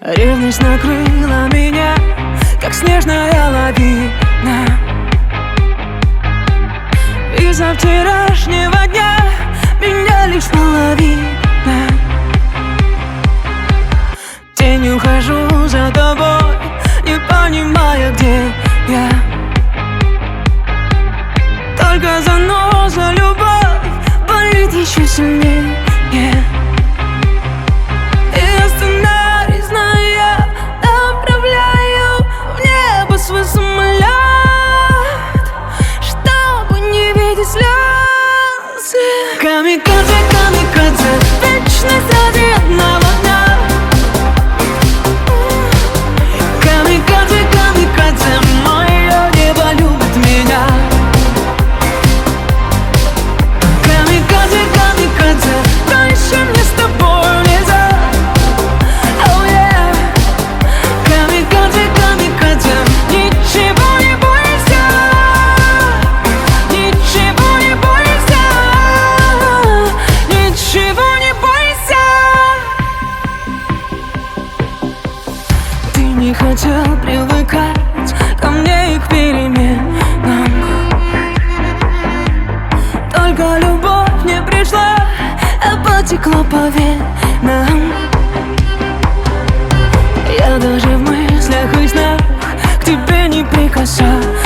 Ревность накрыла меня, как снежная лавина. Из-за вчерашнего дня меня лишь половина. Тенью хожу за тобой, не понимая, где я. Только заноза любовь болит еще сильнее. И сценарий знаю я, направляю в небо свой самолет, чтобы не видеть слезы. Камикадзе, камикадзе, вечность ради одного дня. Камикадзе, камикадзе, мое небо любит меня. Камикадзе, камикадзе, дальше мне с тобой нельзя. Oh yeah. Камикадзе, камикадзе, ничего не бойся, ничего не бойся, ничего не бойся. Ты не хотел привыкать ко мне и к переменам. Только любовь не пришла, а потекла по венам. Я даже в мыслях и снах к тебе не прикасаюсь.